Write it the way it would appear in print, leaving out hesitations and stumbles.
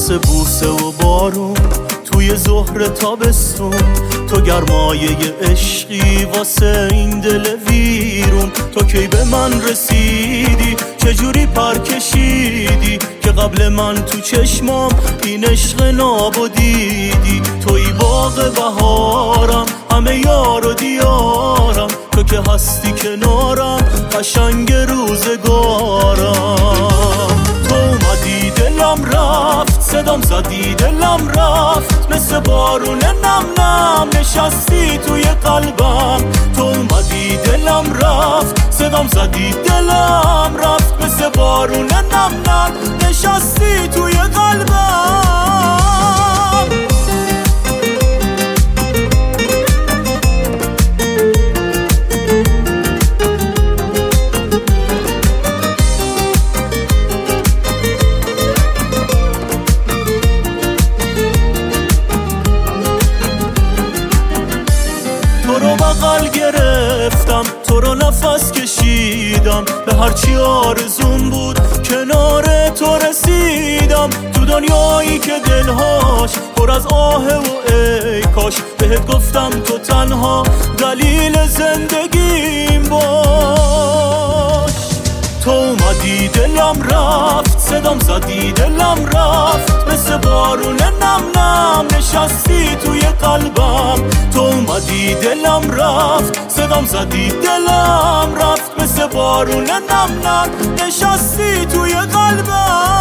مثل بوسه و بارون توی ظهر تابستون، تو گرمایه عشقی واسه این دل ویرون. تو کی به من رسیدی، چجوری پر کشیدی که قبل من تو چشمام این عشق نابو دیدی. توی باغ بهارم، همه یار و دیارم، تو که هستی کنارم قشنگ روزگارم. تو اومدی دلم رفت، صدام زدی دلم رفت، مثل بارون نم نم نشستی توی قلبم. تو اومدی دلم رفت، صدام زدی دلم رفت، مثل بارون نم نم نشستی توی قلبم. تو رو بغل گرفتم، تو رو نفس کشیدم، به هرچی آرزون بود کنار تو رسیدم. تو دنیایی که دلهاش پر از آه و ای کاش، بهت گفتم تو تنها دلیل زندگیم باش. تو اومدی دلم رفت، صدام زدی دلم رفت، مثل بارون نم نم نشستی توی قلبم. تو اومدی دلم رفت، صدام زدی دلم رفت، مثل بارون نم نم نشستی توی قلبم.